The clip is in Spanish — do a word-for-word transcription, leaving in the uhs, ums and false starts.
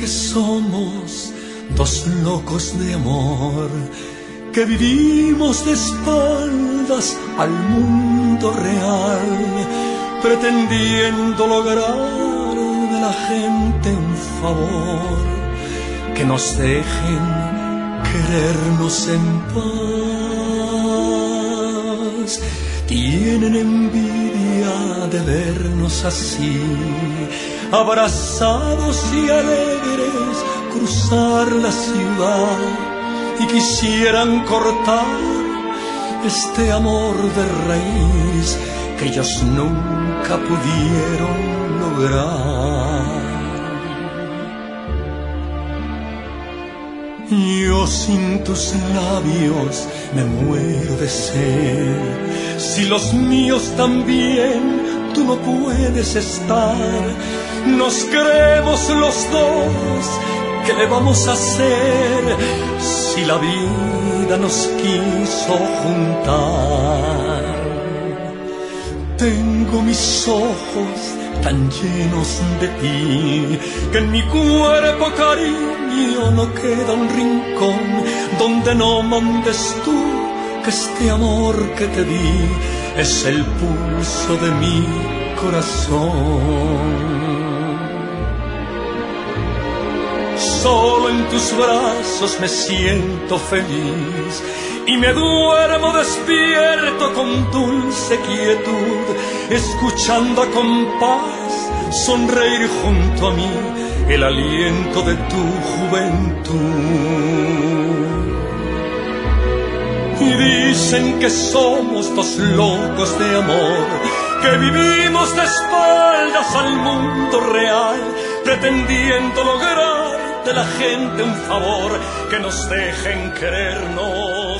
que somos dos locos de amor, que vivimos de espaldas al mundo real, pretendiendo lograr de la gente un favor, que nos dejen querernos en paz. Tienen envidia de vernos así, abrazados y alegres, cruzar la ciudad, y quisieran cortar este amor de raíz que ellos nunca pudieron lograr. Yo sin tus labios me muero de sed, si los míos también tú no puedes estar. Nos queremos los dos, ¿qué le vamos a hacer si la vida nos quiso juntar? Tengo mis ojos tan llenos de ti, que en mi cuerpo, cariño, no queda un rincón donde no mandes tú, que este amor que te di es el pulso de mi corazón. Solo en tus brazos me siento feliz y me duermo despierto con dulce quietud, escuchando a compás sonreír junto a mí el aliento de tu juventud. Y dicen que somos dos locos de amor, que vivimos de espaldas al mundo real, pretendiendo lograr de la gente un favor, que nos dejen querernos